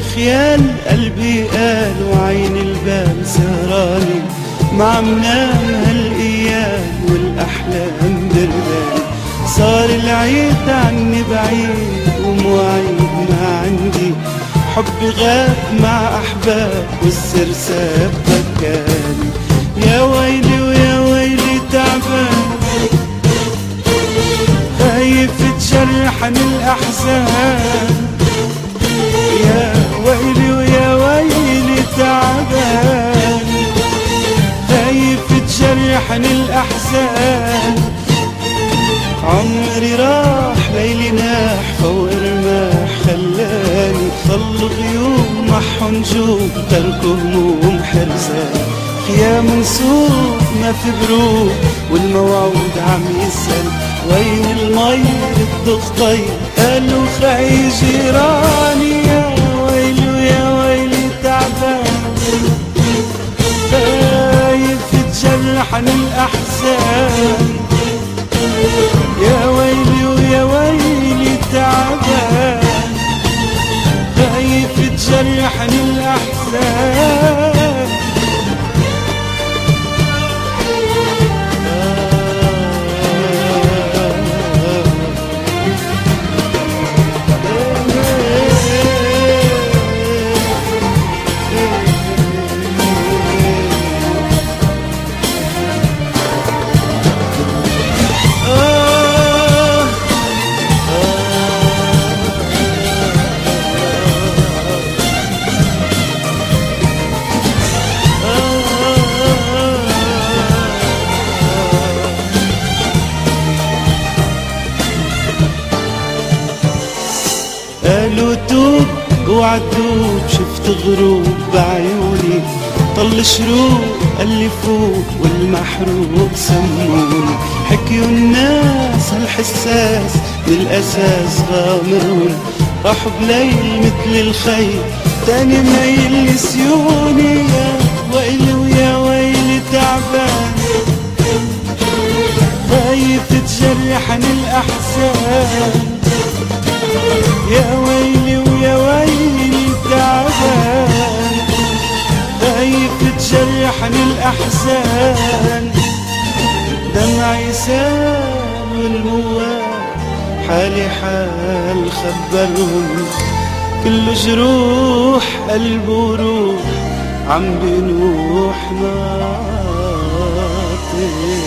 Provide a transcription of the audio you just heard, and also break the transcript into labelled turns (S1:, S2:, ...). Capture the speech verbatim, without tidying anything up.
S1: خيال قلبي قال وعين البال سهراني، ما عم نام هالايام والاحلام بردان. صار العيد عني بعيد ومواعيد ما عندي، حبي غاب مع احباب والسر ساب بكاني. يا ويلي ويا ويلي تعبان، خايف تجرحني الاحزان. يا ويلي ويا ويلي تعبان، خايف تجرحني الاحزان. عمري راح ليلي ناح فوق رماح خلاني، ضل غيوم محو نجوم تركوا هموم حرزان. خيام نسوق ما في بروق والموعود عم يسأل، وين المي الضغ طيب قالوا خي جيراني. يا ويلي ويا ويلي تعبان، خايف تجرحني الأحزان. يا ويلي ويا ويلي تعبان، خايف تجرحني الأحزان. قالوا توب وعدوب، شفت غروب بعيوني، طل شروق اللي فوق والمحروق سموني. حكيوا الناس هالحساس من الأساس غامرون، راحوا بليل مثل الخيل تاني ميل نسيوني. يا ويلي ويا ويلي تعبان، خايف تجرحني الأحزان. يا ويلي ويا ويلي تعبان، خايف تجرحني الأحزان. دمعي سال والموال حالي حال خبرهم، كل جروح قلبه روح عم بنوح ناطر.